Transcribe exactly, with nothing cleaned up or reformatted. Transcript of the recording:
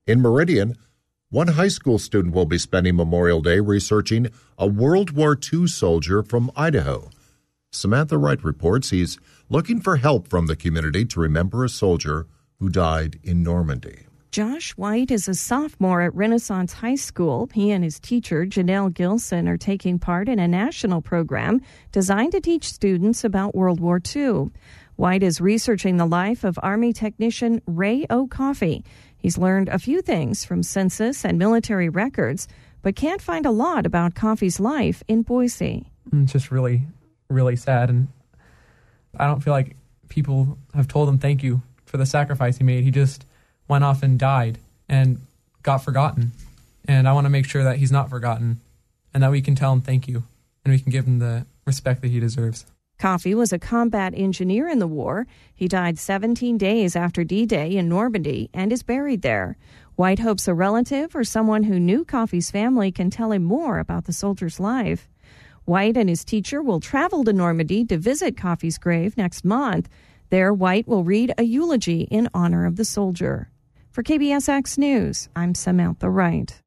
In Meridian, one high school student will be spending Memorial Day researching a World War Two soldier from Idaho. Samantha Wright reports he's looking for help from the community to remember a soldier who died in Normandy. Josh White is a sophomore at Renaissance High School. He and his teacher, Janelle Gilson, are taking part in a national program designed to teach students about World War Two. White is researching the life of Army technician Ray O'Coffey. He's learned a few things from census and military records, but can't find a lot about Coffey's life in Boise. It's just really, really sad, and I don't feel like people have told him thank you for the sacrifice he made. He just went off and died and got forgotten. And I want to make sure that he's not forgotten and that we can tell him thank you and we can give him the respect that he deserves. Coffey was a combat engineer in the war. He died seventeen days after D-Day in Normandy and is buried there. White hopes a relative or someone who knew Coffey's family can tell him more about the soldier's life. White and his teacher will travel to Normandy to visit Coffey's grave next month. There, White will read a eulogy in honor of the soldier. For K B S X News, I'm Samantha Wright.